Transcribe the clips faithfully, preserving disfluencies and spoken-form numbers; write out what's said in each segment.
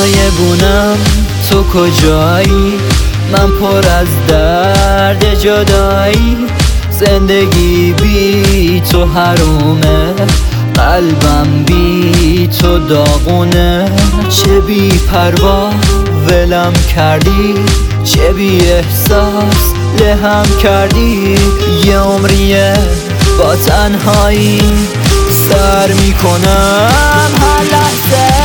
صدای بونم تو کجایی؟ من پر از درد جدایی، زندگی بی تو حرومه، قلبم بی تو داغونه. چه بی پروا ولم کردی، چه بی احساس لهم کردی. یه عمریه با تنهایی سر میکنم هر لحظه.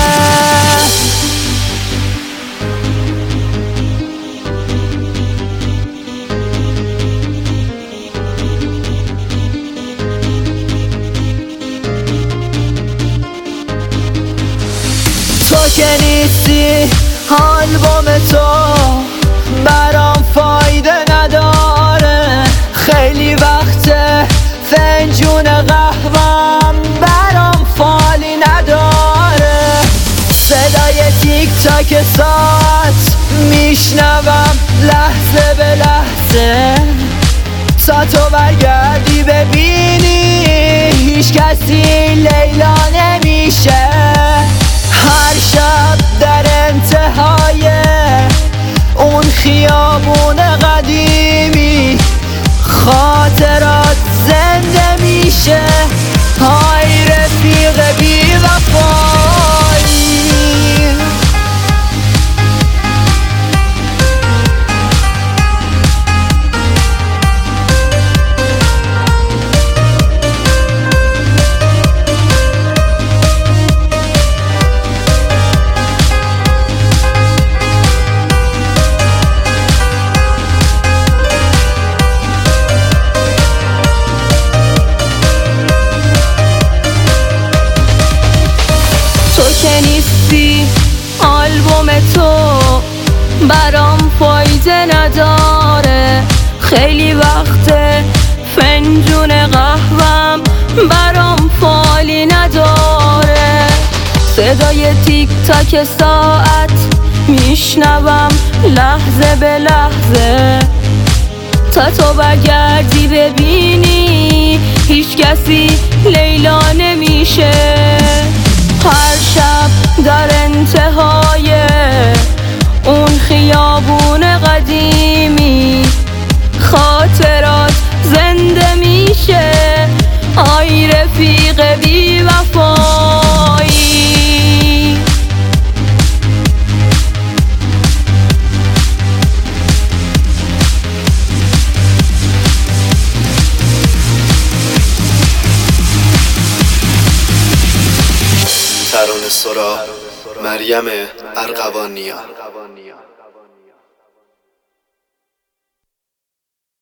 تو که نیستی آلبوم تو برام فایده نداره، خیلی وقته فنجون قهوه‌ام برام فالی نداره. صدای تیک تاک ساعت میشنوم لحظه به لحظه، تا تو برگردی ببینی هیچ کسی لیلا نمیشه. هر شب در انتهای اون خیابون قدیمی خاطرات زنده میشه. های رفیق بی وفایی، تو که نیستی آلبوم تو برام فایده نداره، خیلی وقته فنجون قهوه‌ام برام فالی نداره. صدای تیک تاک ساعت میشنوم لحظه به لحظه، تا تو برگردی ببینی هیچ کسی لیلا نمیشه. هر شب در انتهای اون خیابون قدیمی خاطرات زنده میشه. آی رفیق بی وفایی، ترانه سرا مریم ارغوانیان.